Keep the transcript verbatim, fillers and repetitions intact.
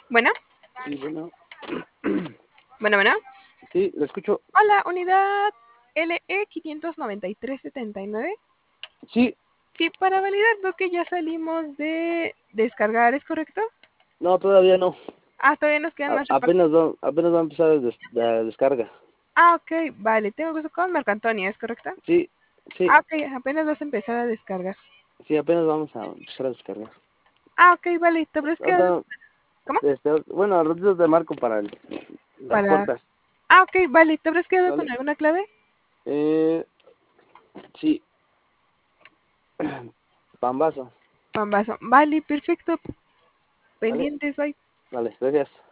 Bueno, Sí, bueno. bueno, bueno. Sí, lo escucho. Hola, unidad L E quinientos noventa y tres setenta y nueve. Sí. Sí, para validar veo que ya salimos de descargar, ¿es correcto? No, todavía no. Ah, todavía nos quedan A- más reportes. apenas, va, apenas va a empezar la, des- la descarga. Ah, ok, vale. Tengo gusto con Marco Antonio, ¿es correcto? Sí, sí, Ah, ok, apenas vas a empezar a descargar. sí, apenas vamos a empezar a descargar. Ah, ok, vale. ¿Te habrás quedado? Ahorita, ¿Cómo? este, bueno, al ratito te marco para el- las Para... puertas. Ah, ok, vale. ¿Te habrás quedado con ¿Vale? alguna clave? Eh, sí. Pambazo. Pambazo. Vale, perfecto. ¿Vale? Pendientes, bye. Vale, gracias.